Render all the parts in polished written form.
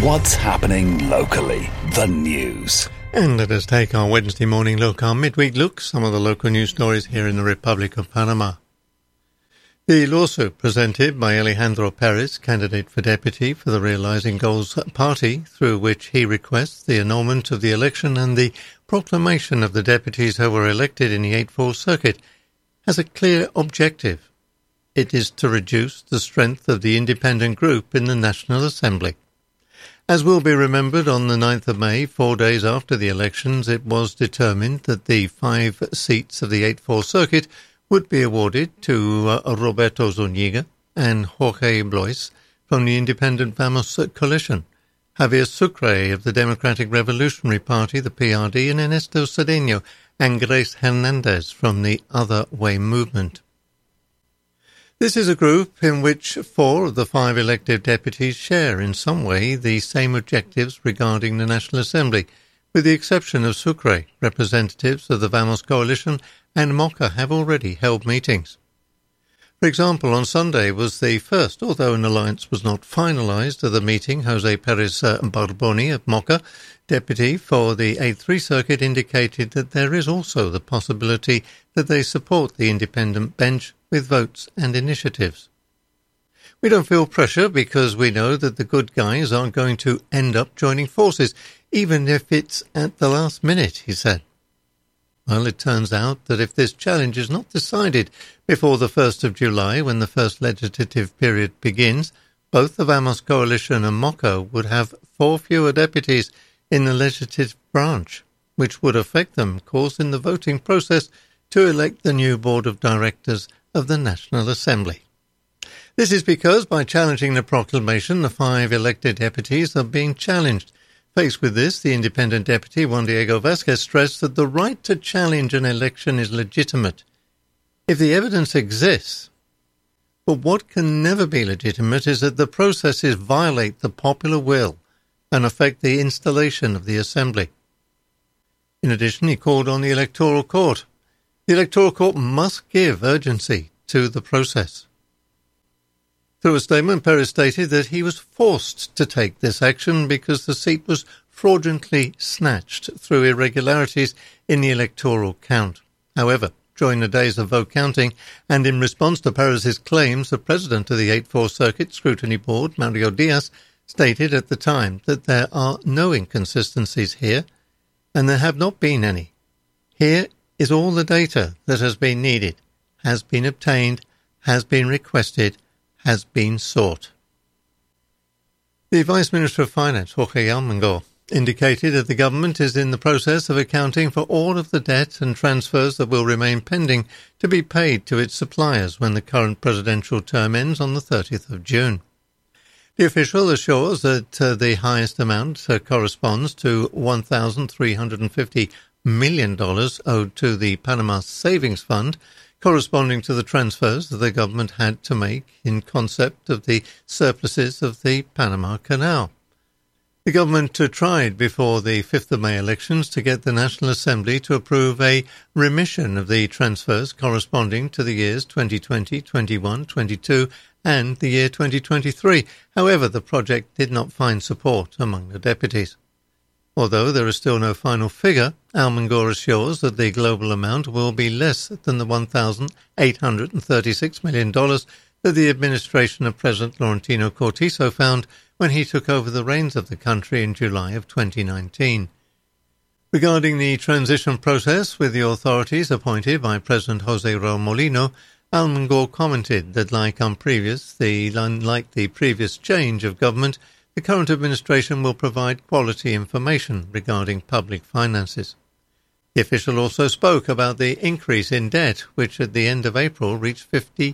What's happening locally? The news. And let us take our Wednesday morning look, our midweek look, some of the local news stories here in the Republic of Panama. The lawsuit presented by Alejandro Perez, candidate for deputy for the Realizing Goals Party, through which he requests the annulment of the election and the proclamation of the deputies who were elected in the 8-4 circuit, has a clear objective. It is to reduce the strength of the independent group in the National Assembly. As will be remembered, on the 9th of May, 4 days after the elections, it was determined that the 5 seats of the 8-4 circuit would be awarded to Roberto Zúñiga and Jorge Blois from the Independent Vamos coalition, Javier Sucre of the Democratic Revolutionary Party, the PRD, and Ernesto Cedeno and Grace Hernandez from the Other Way movement. This is a group in which 4 of the 5 elected deputies share in some way the same objectives regarding the National Assembly, with the exception of Sucre. Representatives of the Vamos coalition and Mocha have already held meetings. For example, on Sunday was the first, although an alliance was not finalised, of the meeting. Jose Perez Barboni of Mocha, deputy for the 8-3 circuit, indicated that there is also the possibility that they support the independent bench with votes and initiatives. We don't feel pressure because we know that the good guys aren't going to end up joining forces, even if it's at the last minute, he said. Well, it turns out that if this challenge is not decided before the 1st of July, when the first legislative period begins, both the Vamos coalition and Mocha would have 4 fewer deputies in the legislative branch, which would affect them, causing the voting process to elect the new board of directors of the National Assembly. This is because, by challenging the proclamation, the 5 elected deputies are being challenged. Faced with this, the independent deputy, Juan Diego Vázquez, stressed that the right to challenge an election is legitimate if the evidence exists. But what can never be legitimate is that the processes violate the popular will and affect the installation of the Assembly. In addition, he called on the Electoral Court. The Electoral Court must give urgency to the process. Through a statement, Perez stated that he was forced to take this action because the seat was fraudulently snatched through irregularities in the electoral count. However, during the days of vote counting and in response to Perez's claims, the president of the 8-4 Circuit Scrutiny Board, Mario Diaz, stated at the time that there are no inconsistencies here, and there have not been any. Here is all the data that has been needed, has been obtained, has been requested, has been sought. The Vice Minister of Finance, Jorge Almengar, indicated that the government is in the process of accounting for all of the debt and transfers that will remain pending to be paid to its suppliers when the current presidential term ends on the 30th of June. The official assures that the highest amount corresponds to $1,350 million owed to the Panama Savings Fund, corresponding to the transfers that the government had to make in concept of the surpluses of the Panama Canal. The government tried before the 5th of May elections to get the National Assembly to approve a remission of the transfers corresponding to the years 2020, 21, 22 and the year 2023. However, the project did not find support among the deputies. Although there is still no final figure, Almengar assures that the global amount will be less than the $1,836 million that the administration of President Laurentino Cortizo found when he took over the reins of the country in July of 2019. Regarding the transition process with the authorities appointed by President José Raúl Molino, Almengar commented that like the previous change of government, the current administration will provide quality information regarding public finances. The official also spoke about the increase in debt, which at the end of April reached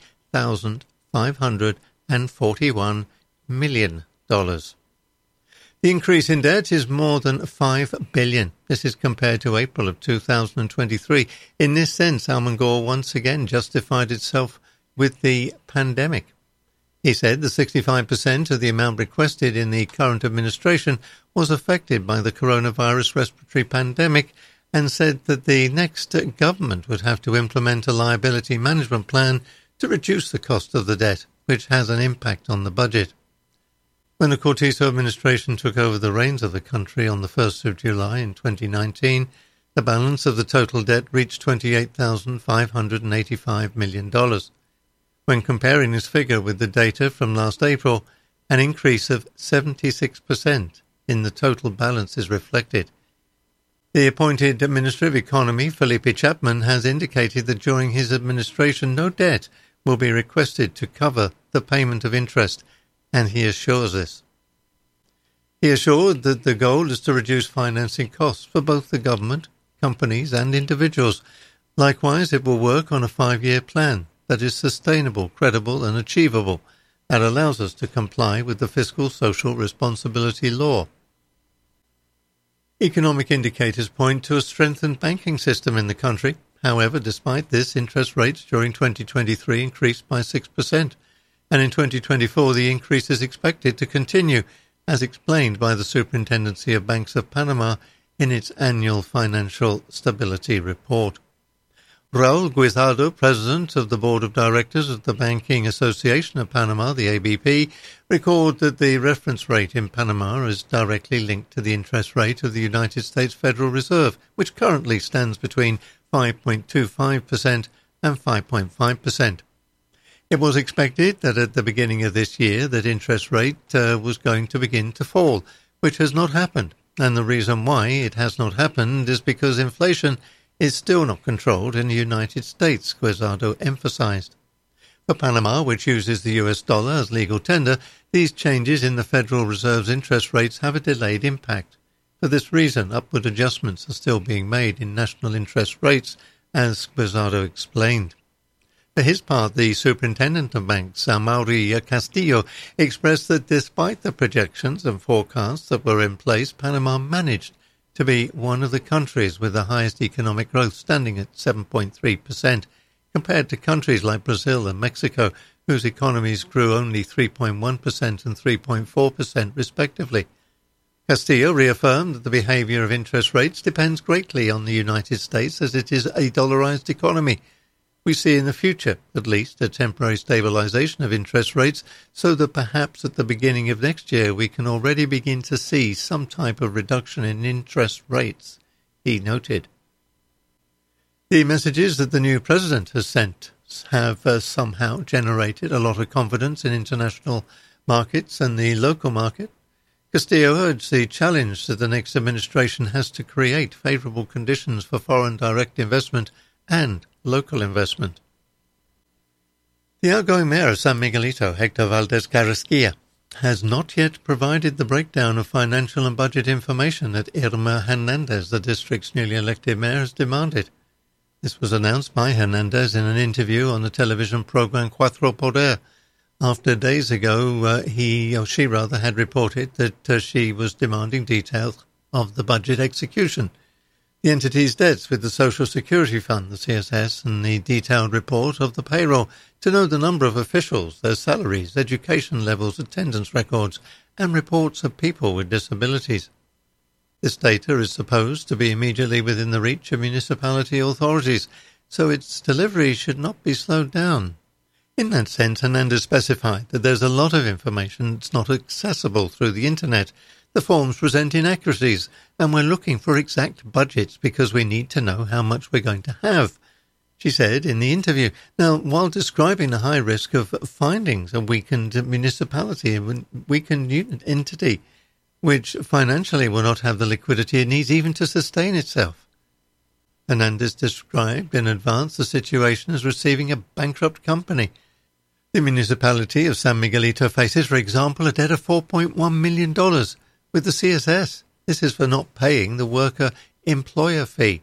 $50,541 million. The increase in debt is more than $5 billion. This is compared to April of 2023. In this sense, Almengar once again justified itself with the pandemic. He said the 65% of the amount requested in the current administration was affected by the coronavirus respiratory pandemic and said that the next government would have to implement a liability management plan to reduce the cost of the debt, which has an impact on the budget. When the Cortizo administration took over the reins of the country on the 1st of July in 2019, the balance of the total debt reached $28,585 million. When comparing this figure with the data from last April, an increase of 76% in the total balance is reflected. The appointed Minister of Economy, Felipe Chapman, has indicated that during his administration no debt will be requested to cover the payment of interest, and he assures this. He assured that the goal is to reduce financing costs for both the government, companies and individuals. Likewise, it will work on a 5-year plan that is sustainable, credible and achievable, that allows us to comply with the Fiscal Social Responsibility Law. Economic indicators point to a strengthened banking system in the country. However, despite this, interest rates during 2023 increased by 6%, and in 2024 the increase is expected to continue, as explained by the Superintendency of Banks of Panama in its annual Financial Stability Report. Raul Guisardo, president of the Board of Directors of the Banking Association of Panama, the ABP, recalled that the reference rate in Panama is directly linked to the interest rate of the United States Federal Reserve, which currently stands between 5.25% and 5.5%. It was expected that at the beginning of this year that interest rate was going to begin to fall, which has not happened, and the reason why it has not happened is because inflation is still not controlled in the United States, Guisardo emphasized. For Panama, which uses the US dollar as legal tender, these changes in the Federal Reserve's interest rates have a delayed impact. For this reason, upward adjustments are still being made in national interest rates, as Guisardo explained. For his part, the Superintendent of Banks, Amaury Castillo, expressed that despite the projections and forecasts that were in place, Panama managed to be one of the countries with the highest economic growth, standing at 7.3%, compared to countries like Brazil and Mexico, whose economies grew only 3.1% and 3.4% respectively. Castillo reaffirmed that the behavior of interest rates depends greatly on the United States, as it is a dollarized economy. We see in the future, at least, a temporary stabilization of interest rates, so that perhaps at the beginning of next year we can already begin to see some type of reduction in interest rates, he noted. The messages that the new president has sent have somehow generated a lot of confidence in international markets and the local market. Castillo urged the challenge that the next administration has to create favorable conditions for foreign direct investment and local investment. The outgoing mayor of San Miguelito, Hector Valdez Carrasquilla, has not yet provided the breakdown of financial and budget information that Irma Hernandez, the district's newly elected mayor, has demanded. This was announced by Hernandez in an interview on the television program Cuatro Poder, after days ago she had reported that she was demanding details of the budget execution, the entity's debts with the Social Security Fund, the CSS, and the detailed report of the payroll to know the number of officials, their salaries, education levels, attendance records, and reports of people with disabilities. This data is supposed to be immediately within the reach of municipality authorities, so its delivery should not be slowed down. In that sense, Hernandez specified that there's a lot of information that's not accessible through the internet. The forms present inaccuracies, and we're looking for exact budgets because we need to know how much we're going to have, she said in the interview. Now, while describing the high risk of findings a weakened municipality, a weakened entity, which financially will not have the liquidity it needs even to sustain itself. Hernandez described in advance the situation as receiving a bankrupt company. The municipality of San Miguelito faces, for example, a debt of $4.1 million with the CSS. This is for not paying the worker employer fee.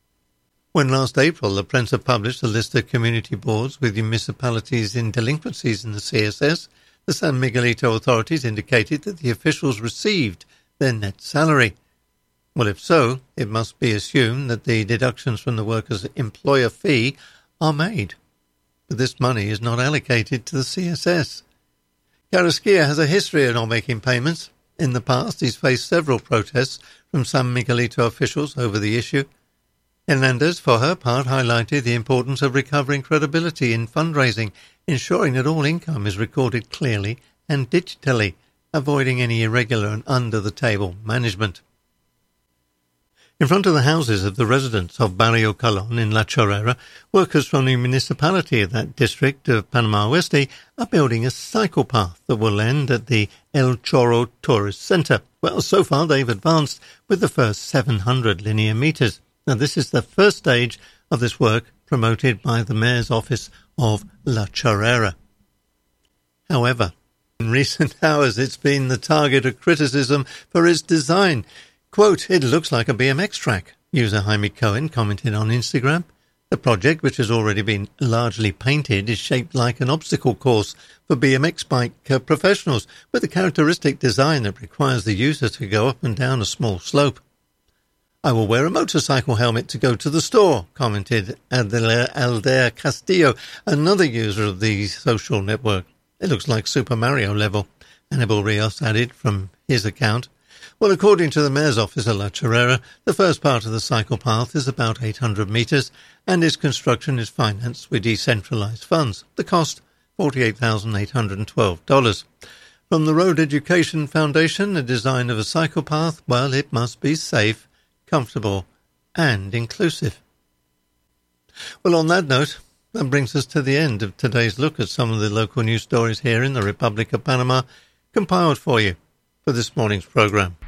When last April the Prensa published a list of community boards with municipalities in delinquencies in the CSS, the San Miguelito authorities indicated that the officials received their net salary. Well, if so, it must be assumed that the deductions from the worker's employer fee are made. But this money is not allocated to the CSS. Carrasquilla has a history of not making payments. In the past, he's faced several protests from San Miguelito officials over the issue. Hernandez, for her part, highlighted the importance of recovering credibility in fundraising, ensuring that all income is recorded clearly and digitally, avoiding any irregular and under-the-table management. In front of the houses of the residents of Barrio Colón in La Chorrera, workers from the municipality of that district of Panama Oeste are building a cycle path that will end at the El Chorro Tourist Center. Well, so far they've advanced with the first 700 linear meters. Now, this is the first stage of this work promoted by the Mayor's Office of La Chorrera. However, in recent hours it's been the target of criticism for its design. Quote, "It looks like a BMX track," user Jaime Cohen commented on Instagram. The project, which has already been largely painted, is shaped like an obstacle course for BMX bike professionals, with a characteristic design that requires the user to go up and down a small slope. "I will wear a motorcycle helmet to go to the store," commented Aldair Castillo, another user of the social network. "It looks like Super Mario level," Anibal Rios added from his account. Well, according to the Mayor's Office of La Chorrera, the first part of the cycle path is about 800 metres and its construction is financed with decentralised funds. The cost, $48,812. From the Road Education Foundation, the design of a cycle path, well, it must be safe, comfortable and inclusive. Well, on that note, that brings us to the end of today's look at some of the local news stories here in the Republic of Panama, compiled for you for this morning's programme.